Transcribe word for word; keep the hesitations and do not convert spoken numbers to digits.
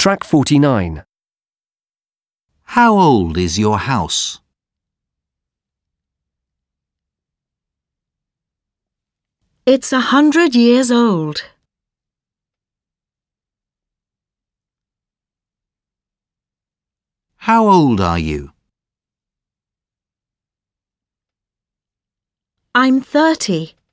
Track forty-nine. How old is your house? It's a hundred years old. How old are you? I'm thirty.